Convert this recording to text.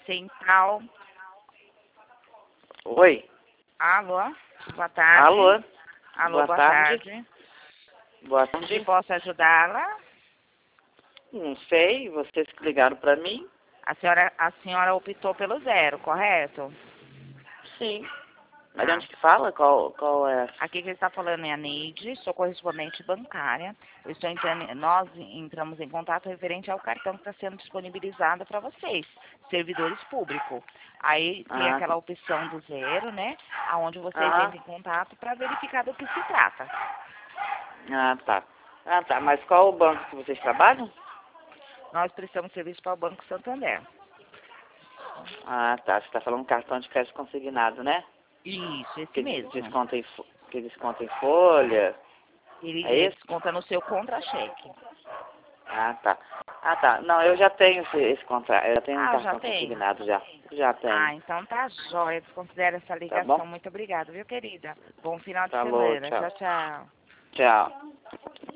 Central. Oi. Alô? Boa tarde. Alô. Alô, boa tarde. Boa Como tarde. posso ajudá-la? Não sei, vocês que ligaram pra mim? A senhora optou pelo 0, correto? Sim. Mas de Tá. onde que fala? Qual é? Aqui quem está falando é a Neide, sou correspondente bancária. Nós entramos em contato referente ao cartão que está sendo disponibilizado para vocês, servidores públicos. Aí tem aquela opção do 0, né? Onde vocês entram em contato para verificar do que se trata. Tá. Tá. Mas qual o banco que vocês trabalham? Nós prestamos serviço para o Banco Santander. Tá. Você tá falando cartão de crédito consignado, né? Isso, esse Que mesmo. desconta em folha. Ele É isso? desconta no seu contra-cheque. Tá. Tá. Não, eu já tenho esse contrato. Eu já tenho um Já cartão tem? consignado já. Já tenho. Então tá jóia. Desconsidera essa Tá ligação. bom? Muito obrigada, viu, querida? Bom final de Falou, semana. tchau. Tchau, tchau. Tchau.